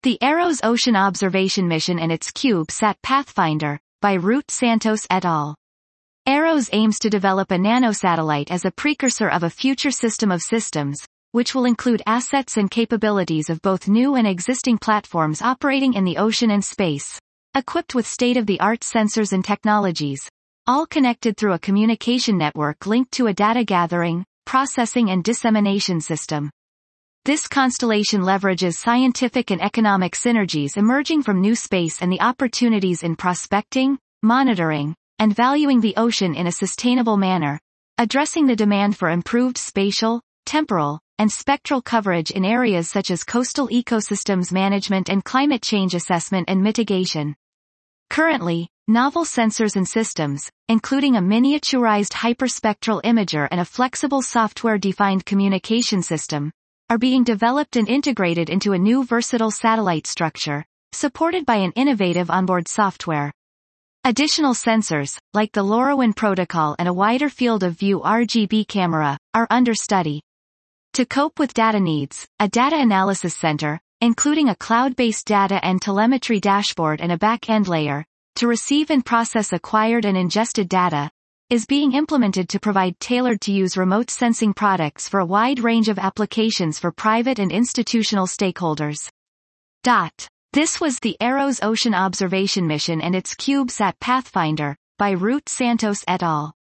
The AROS Ocean Observation Mission and its CubeSat Pathfinder, by Ruth Santos et al. AROS aims to develop a nanosatellite as a precursor of a future system of systems, which will include assets and capabilities of both new and existing platforms operating in the ocean and space, equipped with state-of-the-art sensors and technologies, all connected through a communication network linked to a data gathering, processing and dissemination system. This constellation leverages scientific and economic synergies emerging from new space and the opportunities in prospecting, monitoring, and valuing the ocean in a sustainable manner, addressing the demand for improved spatial, temporal, and spectral coverage in areas such as coastal ecosystems management and climate change assessment and mitigation. Currently, novel sensors and systems, including a miniaturized hyperspectral imager and a flexible software-defined communication system, are being developed and integrated into a new versatile satellite structure, supported by an innovative onboard software. Additional sensors, like the LoRaWAN protocol and a wider field of view RGB camera, are under study. To cope with data needs, a data analysis center, including a cloud-based data and telemetry dashboard and a back-end layer, to receive and process acquired and ingested data, is being implemented to provide tailored-to-use remote sensing products for a wide range of applications for private and institutional stakeholders. This was the AROS Ocean Observation Mission and its CubeSat Pathfinder, by Ruth Santos et al.